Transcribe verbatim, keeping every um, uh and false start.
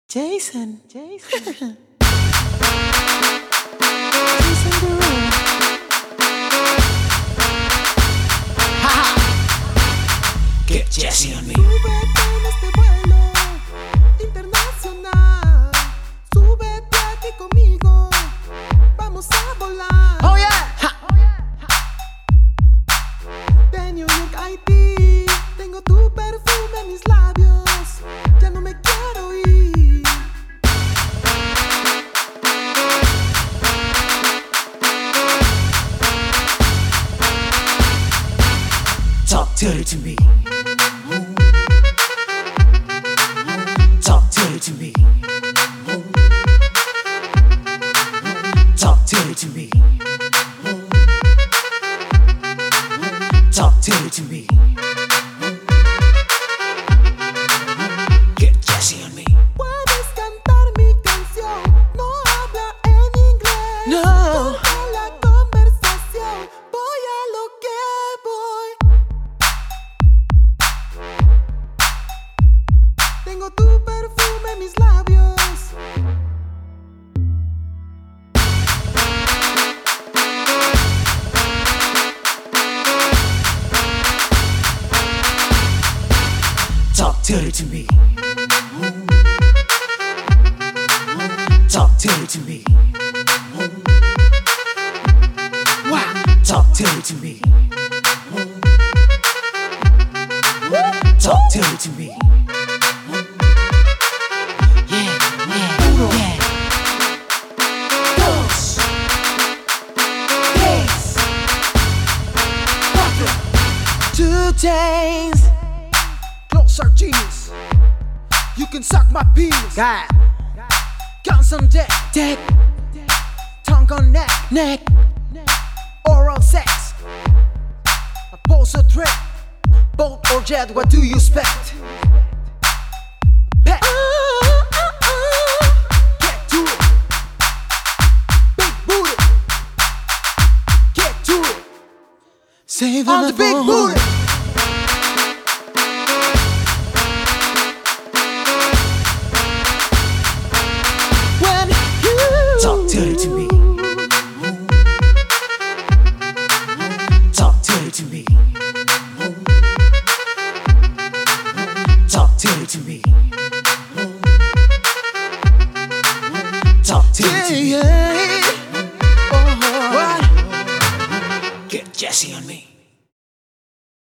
Jason, Jason. Jason Derulo. Get Jesse on me. Súbete en este vuelo internacional. Súbete aquí conmigo. Vamos a volar. Oh yeah. Ha. De New York a Haití. Tengo tu perfume en mis labios. Ya no me quiero ir. Talk dirty to me. Talk dirty to me. Talk dirty to me. Talk dirty to me. Get Jesse on me. Puedes cantar mi canción. No habla en inglés. No. Deja la conversación. Voy a lo que voy. Tengo tu perfume en mis labios. Talk dirty to me. Talk dirty to me. Wow. Talk dirty to me. Talk dirty to me. Yeah, yeah, Uno, yeah. Dos, tres, cuatro. Two chains. Closer, genius. You can suck my penis. Got Guns on deck. deck, Tongue on neck. neck. Oral sex. I pose a threat. Boat or jet, what do you expect? Pet. Get to it. Big booty. Get to it. Save On the big booty. When you Talk dirty to me. Talk dirty to me. Talk dirty to me. Talk dirty to me. Yeah. Oh. Get Jesse on me.